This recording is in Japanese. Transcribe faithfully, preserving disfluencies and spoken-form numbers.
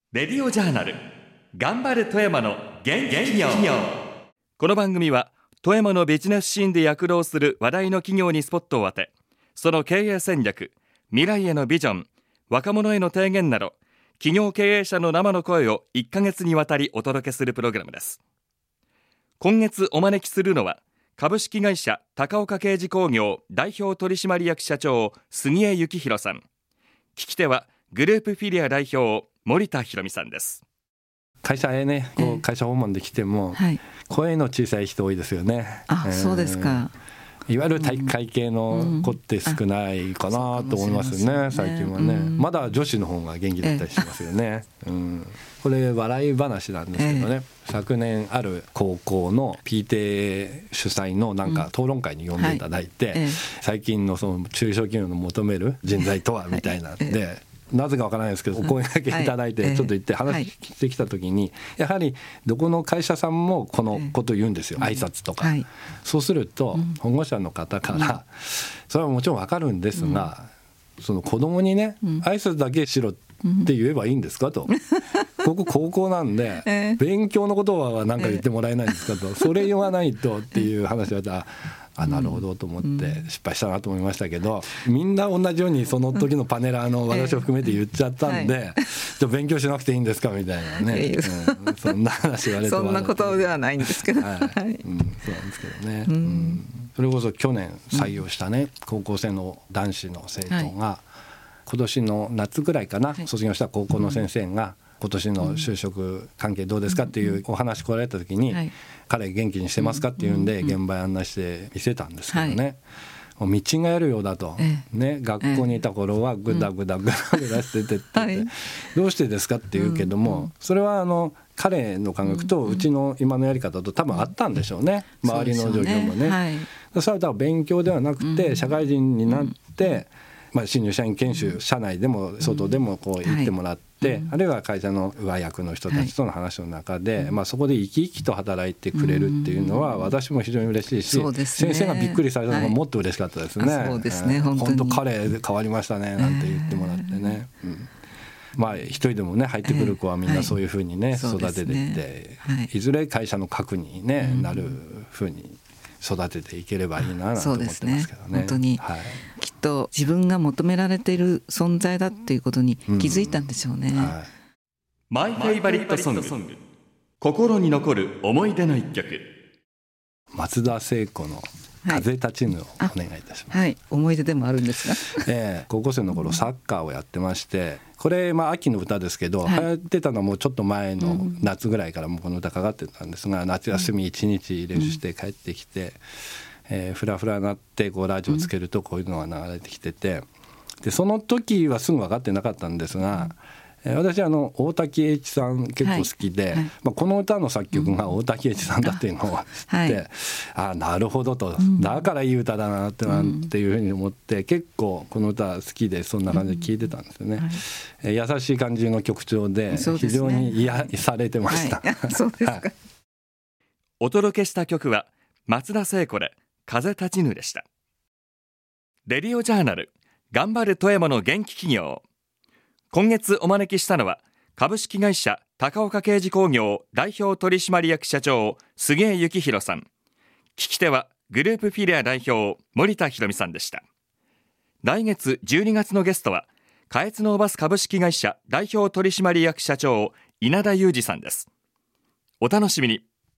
レディオジャーナル頑張る富山の元気企業。この番組は富山のビジネスシーンで躍動する話題の企業にスポットを当て、その経営戦略、未来へのビジョン、若者への提言など企業経営者の生の声をいっかげつにわたりお届けするプログラムです。今月お招きするのは株式会社高岡刑事工業代表取締役社長杉江幸弘さん、聞き手はグループフィリア代表森田博美さんです。 会社へね、こう会社訪問で来ても、はい、声の小さい人多いですよね。 あ、えー、そうですか。 いわゆる体育会系の子って少ないかなと思いますよね、うん、最近はね、うん、まだ女子の方が元気だったりしますよね、えーうん、これ笑い話なんですけどね、えー、昨年ある高校の ピーティー 主催のなんか討論会に呼んでいただいて、うんはいえー、最近のその中小企業の求める人材とはみたいなんで、はいえーなぜかわからないですけどお声掛けいただいてちょっと行って話してきた時に、やはりどこの会社さんもこのことを言うんですよ、挨拶とか。そうすると保護者の方からそれはもちろんわかるんですが、その子供にね挨拶だけしろって言えばいいんですかと、ここ高校なんで勉強のことは何か言ってもらえないんですかと、それ言わないとっていう話があったら、あ、なるほどと思って失敗したなと思いましたけど、みんな同じようにその時のパネラーの私を含めて言っちゃったんで、じゃあ勉強しなくていいんですかみたいなね、うん、そんな話言われてそんなことではないんですけど、はいうん、そうなんですけどね、うんうん、それこそ去年採用したね、うん、高校生の男子の生徒が、はい、今年の夏ぐらいかな、はい、卒業した高校の先生が、今年の就職関係どうですかっていうお話来られた時に、はい、彼元気にしてますかっていうんで現場へ案内して見せたんですけどね、はい、もう道がやるようだと、ええね、学校にいた頃はグダグダグダグダしててって、はい、どうしてですかって言うけども、それはあの彼の感覚とうちの今のやり方と多分あったんでしょうね、周りの状況もね、はい、それは勉強ではなくて社会人になって、まあ、新入社員研修、社内でも外でもこう行ってもらって、はい、あるいは会社の上役の人たちとの話の中で、はいまあ、そこで生き生きと働いてくれるっていうのは私も非常に嬉しいし、ね、先生がびっくりされたのがもっと嬉しかったですね、はい、そうですね、本当に本当彼変わりましたねなんて言ってもらってね、えーうんまあ、一人でもね入ってくる子はみんなそういうふうにね、えーはい、育てていって、はい、いずれ会社の核に、ね、なるふうに育てていければいいなと思ってますけどね。 本当に、はい、きっと自分が求められている存在だっていうことに気づいたんでしょうね、うんはい、 マイフェイバリットソング、心に残る思い出の一曲、 松田聖子の風立ちぬをお願いいたします。 はい、思い出でもあるんですが、 えー、高校生の頃サッカーをやってまして、これまあ秋の歌ですけど、はい、流行ってたのはもうちょっと前の夏ぐらいからもこの歌かかってたんですが、夏休み一日練習して帰ってきて、えー、フラフラなってこうラジオつけるとこういうのが流れてきてて、でその時はすぐ分かってなかったんですが、えー、私はあの大滝栄一さん結構好きで、はいはいまあ、この歌の作曲が大滝栄一さんだっていうのを知って、はい、あなるほどと、だからいい歌だなってなんていうふうに思って、結構この歌好きでそんな感じで聴いてたんですよね、はいえー、優しい感じの曲調で非常に癒されてました、 はい、そうですか、はい、 お届けした曲は松田聖子で風立ちぬでした。レディオジャーナル頑張る富山の元気企業、今月お招きしたのは株式会社高岡刑事工業代表取締役社長杉江幸弘さん、聞き手はグループフィリア代表森田博美さんでした。来月じゅうにがつのゲストはカエツノーバス株式会社代表取締役社長稲田裕二さんです。お楽しみに。